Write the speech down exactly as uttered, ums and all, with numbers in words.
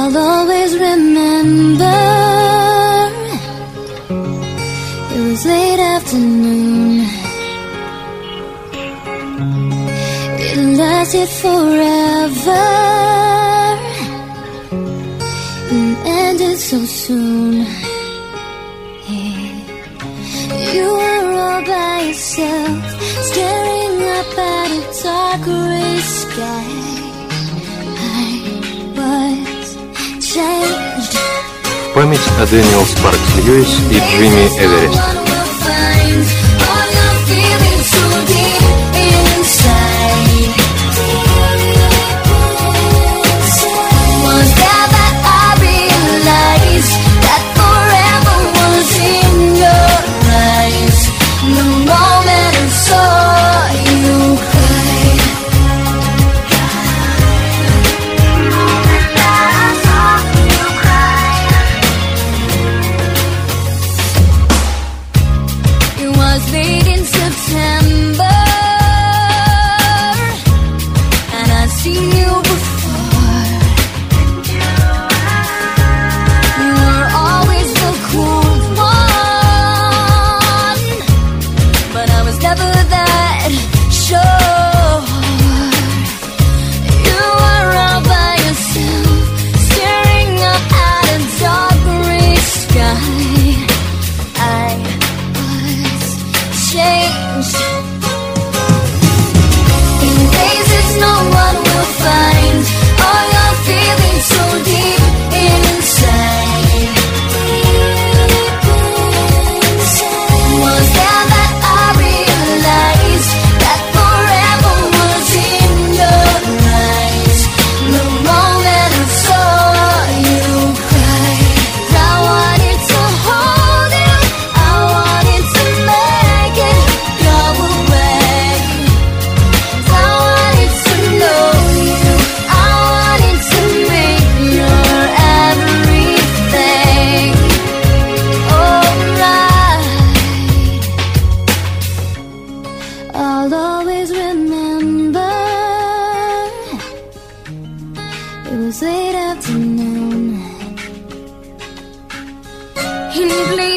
I'll always remember. It was late afternoon. It lasted forever and ended so soon. Yeah. You were all by yourself, staring up at a dark gray sky. I was changed. В память о Дэниел Спаркс Льюис и Джимми Эверест. Late in September, and I'd seen you before. You were always the cool one, but I was never that sure. You were all by yourself, staring up at a dark gray sky. I changed. In places no one will find all your feelings so deep inside. Was there that I realized that forever was in your eyes? The moment I saw you cry, I wanted to hold you, I wanted to make it go away. I wanted to know you, I wanted to make your everything alright. I'll always remember. It was late afternoon. In